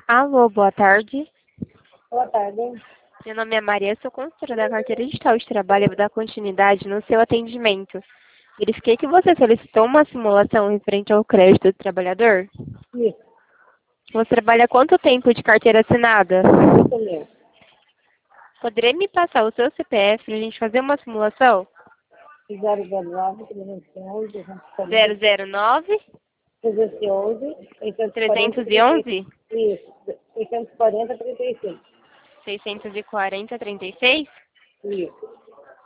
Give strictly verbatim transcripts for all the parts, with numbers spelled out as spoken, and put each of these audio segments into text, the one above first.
Alô, boa tarde. Boa tarde. Meu nome é Maria, sou consultora da carteira digital de trabalho e vou dar continuidade no seu atendimento. Verifiquei que você solicitou uma simulação referente ao crédito do trabalhador. Isso, Você trabalha há quanto tempo de carteira assinada? isso mesmo. Poderia me passar o seu C P F para a gente fazer uma simulação? zero zero nove, trezentos e onze, zero zero nove, trezentos e onze, seiscentos e quarenta, trezentos e trinta e onze, cinco. Isso, seiscentos e quarenta, trinta e cinco. seiscentos e quarenta, trinta e seis? Isso,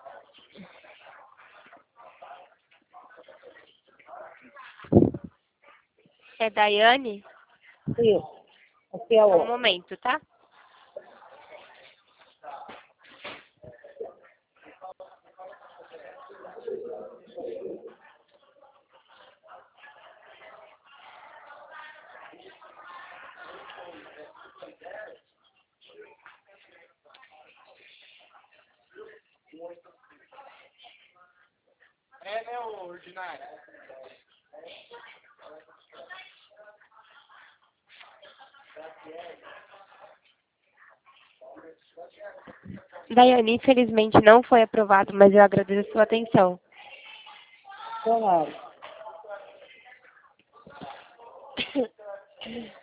É Daiane? isso. Aqui é Só um o momento, tá? É, né, o ordinário? Daiane, infelizmente não foi aprovado, mas eu agradeço a sua atenção. cenário.